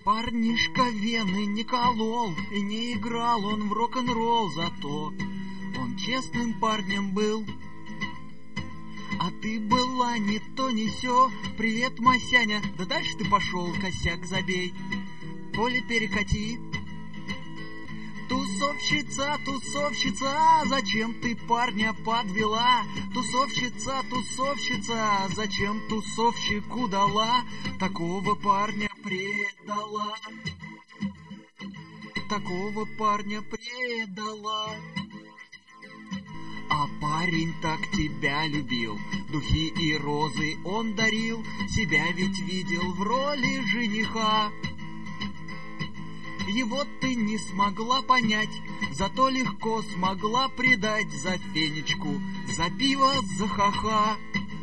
Парнишка вены не колол, и не играл он в рок-н-ролл, зато он честным парнем был. А ты была не то не сё. Привет, Масяня, да дальше ты пошел, косяк забей. Поле перекати. Тусовщица, тусовщица, зачем ты парня подвела? Тусовщица, тусовщица, зачем тусовщику дала? Такого парня предала. Такого парня предала. А парень так тебя любил, духи и розы он дарил, себя ведь видел в роли жениха. Его ты не смогла понять, зато легко смогла предать за фенечку, за пиво, за ха-ха.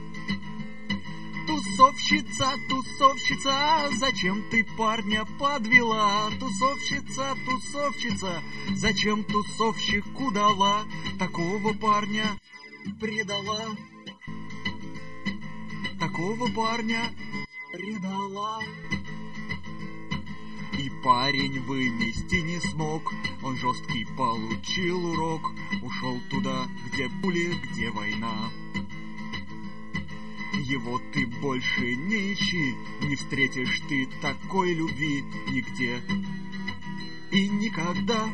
Тусовщица, тусовщица, зачем ты парня подвела? Тусовщица, тусовщица, зачем тусовщику дала? Такого парня предала. Такого парня предала. И парень вынести не смог, он жесткий получил урок, ушел туда, где пули, где война. Его ты больше не ищи, не встретишь ты такой любви нигде и никогда.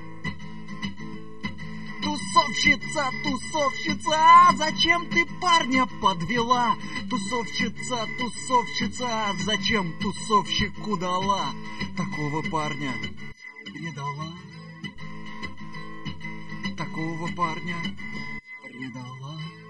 Тусовщица, тусовщица, зачем ты парня подвела? Тусовщица, тусовщица, зачем тусовщику дала? Такого парня предала. Такого парня предала.